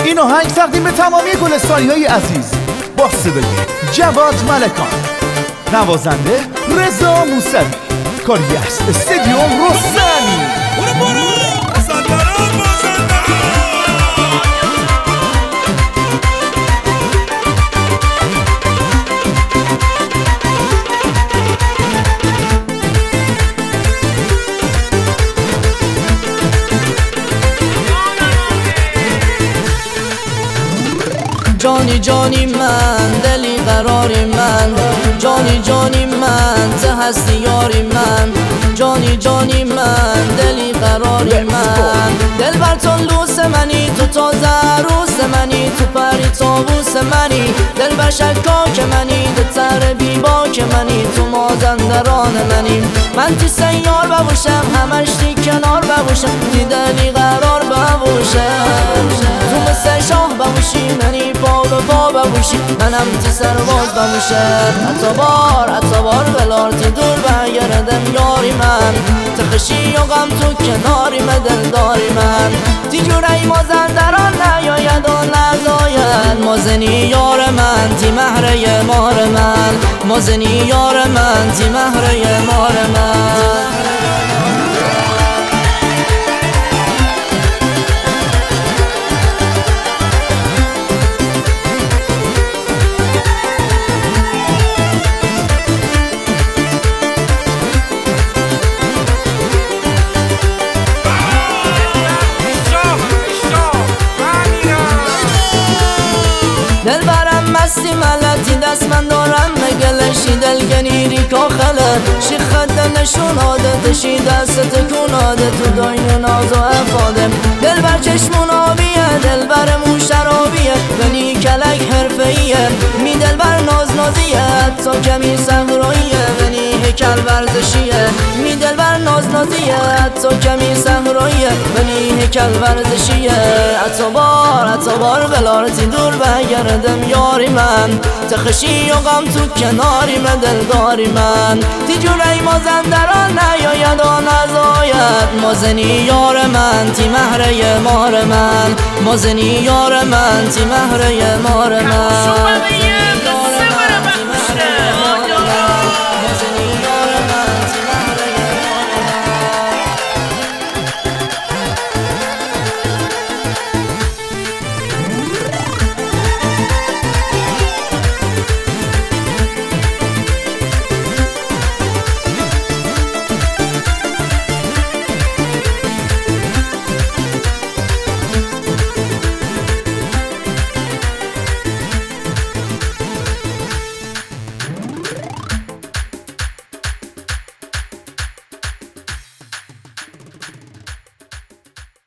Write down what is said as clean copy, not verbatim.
این آهنگ تقدیم به تمامی گلستانی های عزیز با صدای جواد ملکان، نوازنده رضا موسوی، کاری است استودیو رستمی. جانی جانی من، دلی قراری من، جانی جانی من، ته هستی یاری من، جانی جانی من، دلی قراری من. دل بر تو لوس منی، تو تازه عروس منی، تو پری طاووس منی، دل بر شکاک منی، دتر بیباک منی، تو مازندران منی. من تی سیار ببوشم، همش تی کنار ببوشم، تی دلی قرار ببوشم، تو مثل شاه ببوشی منی پا به پا ببوشی، منم تی سرباز ببوشم. حتی بار بلار تی دور برگردم یاری من، تخشی و غم تو کناری من دلداری من. تی جوری مازندران نیاید و نزاید، مازنی یار من تی مهره مار من، مازنی یار من تی مهره مار من. دل برم مستی ملتی دست من دارم مگلشی دلگنیری کاخله شی خد نشون عادتشی دست تکون عادت تو داین ناز و افادم. دل بر چشمون آبیه، دل برمون شرابیه، ولی کلک حرفهیه، می دل بر ناز نازیه، حتی کمی صحراییه، ولی هیکل ورزشیه، می دل بر ناز نازیه، حتی کمی صحراییه، ولی هیکل ورزشیه. حتی بار بلارتی دور برگردم یاری من، تخشی و غم تو کناری من دلداری من. تی جوری مازندران نیاید و نزاید، مازنی یار من تی مهره مار من، مازنی یار من تی مهره مار من.